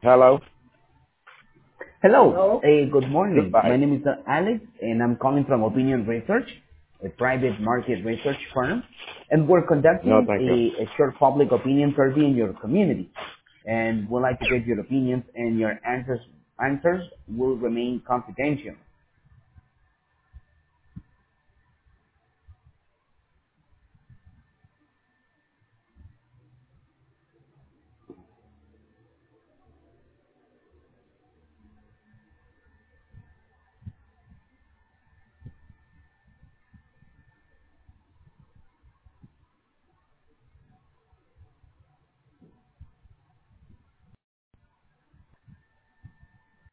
Hello. Hello. Good morning. My Goodbye. name is Alex, and I'm calling from Opinion Research, a private market research firm, and we're No, conducting thank you. a short public opinion survey in your community. And we'd like to get your opinions, and your answers will remain confidential.